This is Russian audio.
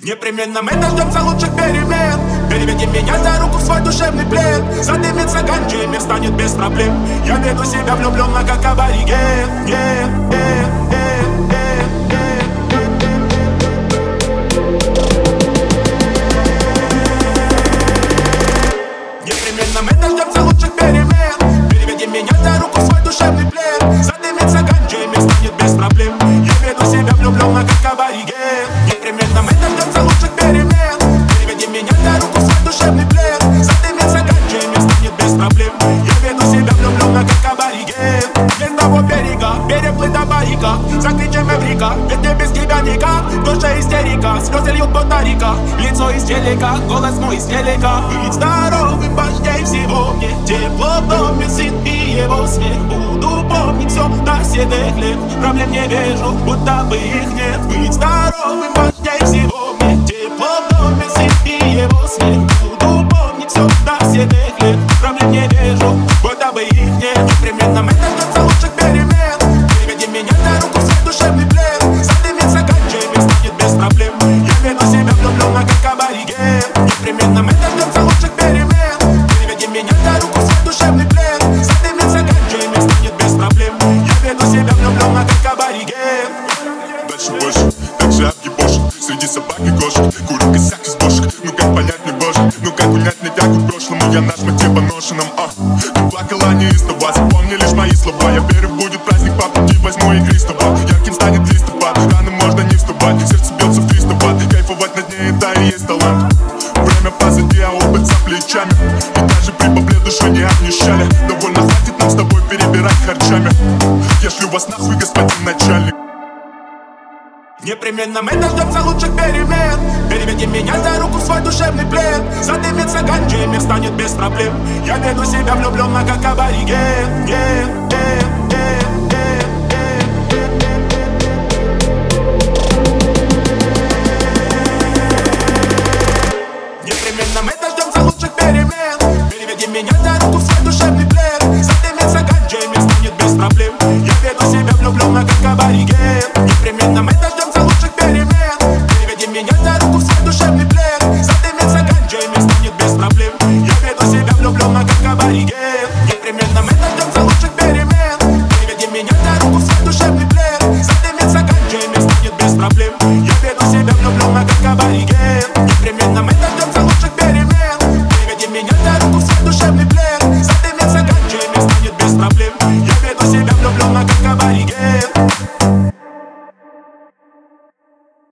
Непременно мы дождемся лучших перемен. Переведи меня за руку в свой душевный плен. Задымится ганджей, мир станет без проблем. Я веду себя влюбленно, как абориген. Непременно мы дождемся лучших перемен. Переведи меня за руку в свой душевный плен. Задымится ганджей, мир станет без проблем. Я веду себя влюбленно, как абориген. Непременно мы дождемся лучших перемен. Переведи меня за руку в свой душевный плен. Задымится ганджей, мир станет без проблем. Я веду себя влюбленно, как абориген. С того берега, переплыть до барика. Закричим эврика, ведь мне без тебя никак. В душе истерика, слезы льют будто река. Лицо из телека, голос мой из телека. Быть здоровым важнее всего мне. Тепло в доме, сын и его смех. Буду помнить все до седых лет. Проблем не вижу, будто бы их нет. Быть здоровым важнее всего мне. Тепло в доме, сын и его смех. Буду помнить все до седых лет. Проблем не вижу, будто бы их нет. Непременно мы дождемся лучших перемен. Переведи меня за руку в свой душевный плен. Задымится ганджей, мир станет без проблем. Я веду себя влюбленно, как абориген. Непременно мы дождемся лучших перемен. Переведи меня за руку в свой душевный плен. Задымится ганджей, мир станет без проблем. Я веду себя влюбленно, как абориген. Дальше больше, так же объебошек. Среди собак и кошек, курю косяк из бошек. Ну как понять мне, боже, ну как унять мне тягу к прошлому. Я наш мотив поношенным, ты плакала неистово. Запомни лишь мои слова. Я верю, будет праздник по пути, возьму и Христова. Ярким станет листопад, рано можно не вступать. Сердце бьется в 300 ватт, кайфовать над ней, это и есть талант. Время позади, а опыт за плечами. И даже при бабле души не обнищали. Довольно хватит нам с тобой перебирать харчами. Я шлю вас нахуй, господин начальник. Непременно мы дождемся лучших перемен. Переведи меня за руку в свой душевный плен. Задымится ганджей, мир станет без проблем. Я веду себя влюбленно, как абориген.